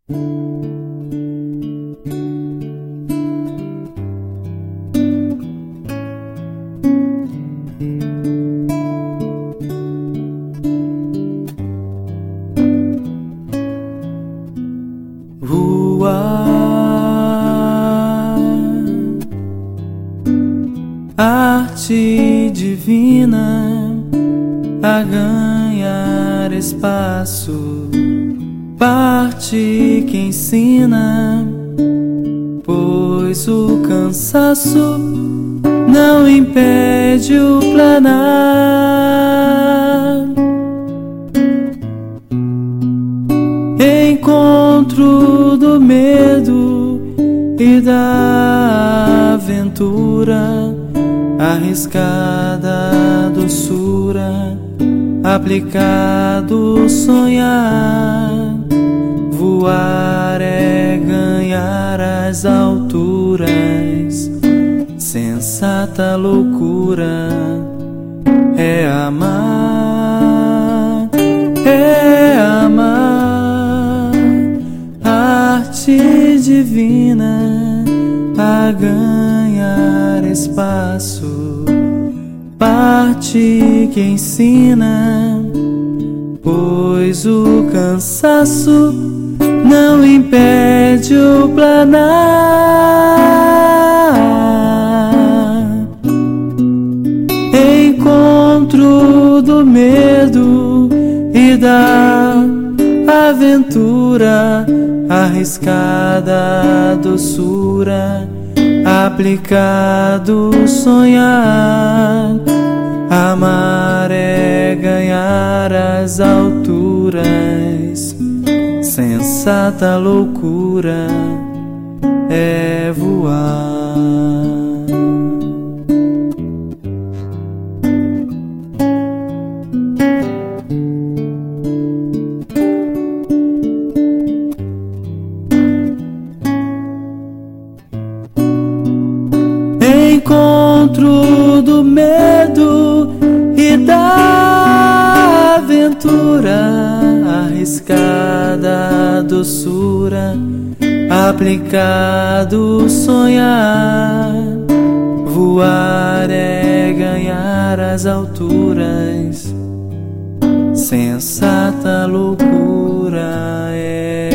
Voar, arte divina a ganhar espaço, parte que ensina, pois o cansaço não impede o planar. Encontro do medo e da aventura, arriscada doçura, aplicado sonhar. Voar é ganhar as alturas, sensata loucura é amar, é amar. Arte divina a ganhar espaço, parte que ensina, pois o cansaço não impede o planar. Encontro do medo e da aventura, arriscada doçura, aplicado sonhar. Amar é ganhar as alturas, sensata loucura é voar. Encontro do medo e da aventura, arriscada doçura, aplicado sonhar. Voar é ganhar as alturas, sensata loucura é